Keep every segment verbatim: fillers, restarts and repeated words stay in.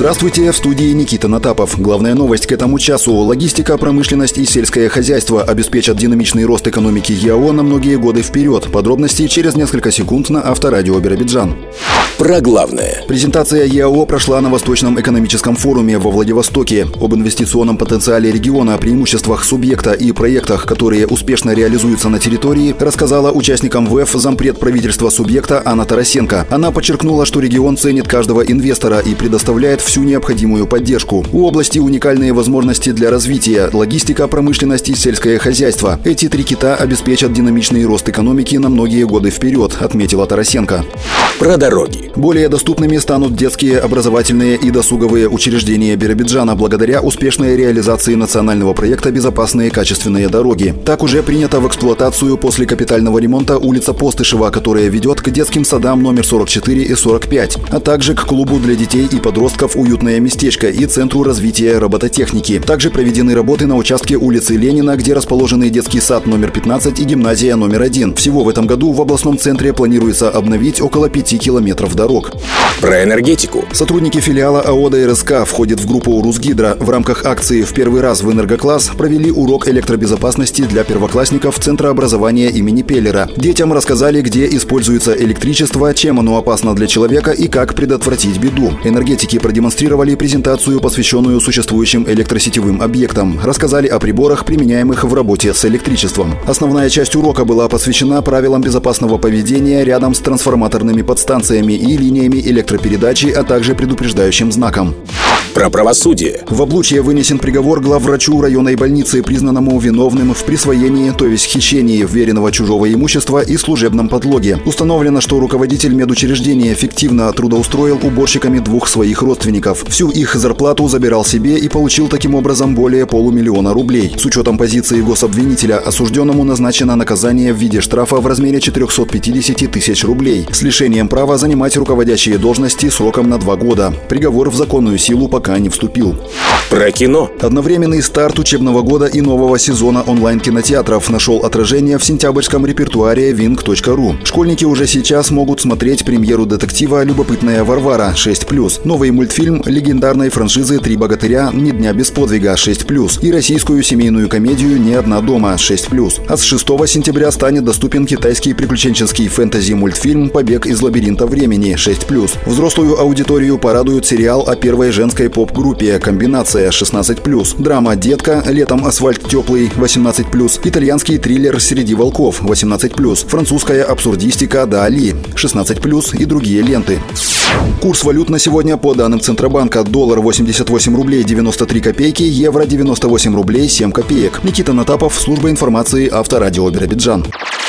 Здравствуйте, в студии Никита Натапов. Главная новость к этому часу. Логистика, промышленность и сельское хозяйство обеспечат динамичный рост экономики ЕАО на многие годы вперед. Подробности через несколько секунд на Авторадио Биробиджан. Про главное. Презентация ЕАО прошла на Восточном экономическом форуме во Владивостоке. Об инвестиционном потенциале региона, преимуществах субъекта и проектах, которые успешно реализуются на территории, рассказала участникам ВЭФ зампред правительства субъекта Анна Тарасенко. Она подчеркнула, что регион ценит каждого инвестора и предоставляет всю необходимую поддержку. У области уникальные возможности для развития: логистика, промышленность и сельское хозяйство. Эти три кита обеспечат динамичный рост экономики на многие годы вперед, отметила Тарасенко. Про дороги. Более доступными станут детские, образовательные и досуговые учреждения Биробиджана благодаря успешной реализации национального проекта «Безопасные качественные дороги». Так уже принята в эксплуатацию после капитального ремонта улица Постышева, которая ведет к детским садам номер сорок четыре и сорок пять, а также к клубу для детей и подростков «Уютное местечко» и Центру развития робототехники. Также проведены работы на участке улицы Ленина, где расположены детский сад номер пятнадцать и гимназия номер один. Всего в этом году в областном центре планируется обновить около пяти километров дорог. Про энергетику. Сотрудники филиала АО ДРСК входят в группу Русгидро. В рамках акции «В первый раз в энергокласс» провели урок электробезопасности для первоклассников Центра образования имени Пеллера. Детям рассказали, где используется электричество, чем оно опасно для человека и как предотвратить беду. Энергетики продемонстрировали презентацию, посвященную существующим электросетевым объектам. Рассказали о приборах, применяемых в работе с электричеством. Основная часть урока была посвящена правилам безопасного поведения рядом с трансформаторными подстанциями и линиями электропередачи, а также предупреждающим знаком. Про правосудие. В Облучье вынесен приговор главврачу районной больницы, признанному виновным в присвоении, то есть хищении вверенного чужого имущества и служебном подлоге. Установлено, что руководитель медучреждения фиктивно трудоустроил уборщиками двух своих родственников. Всю их зарплату забирал себе и получил таким образом более полумиллиона рублей. С учетом позиции гособвинителя осужденному назначено наказание в виде штрафа в размере четырехсот пятидесяти тысяч рублей с лишением права занимать руководящие должности сроком на два года. Приговор в законную силу пока не вступил. Про кино. Одновременный старт учебного года и нового сезона онлайн-кинотеатров нашел отражение в сентябрьском репертуаре винг точка ру. Школьники уже сейчас могут смотреть премьеру детектива «Любопытная Варвара» шесть плюс, новый мультфильм легендарной франшизы «Три богатыря. Ни дня без подвига» шесть плюс и российскую семейную комедию «Не одна дома» шесть плюс. А с шестого сентября станет доступен китайский приключенческий фэнтези-мультфильм «Побег из лабиринта времени» шесть плюс. Взрослую аудиторию порадует сериал о первой женской поп-группе «Комбинация» шестнадцать плюс, драма «Детка», «Летом асфальт теплый» восемнадцать плюс, итальянский триллер «Среди волков» восемнадцать плюс, французская абсурдистика «Даали» шестнадцать плюс и другие ленты. Курс валют на сегодня по данным Центробанка: доллар восемьдесят восемь рублей девяносто три копейки, евро девяносто восемь рублей семь копеек. Никита Натапов, служба информации Авторадио Биробиджан.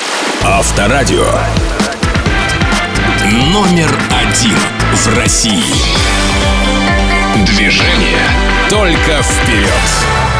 Авторадио. Номер один в России. Движение только вперед.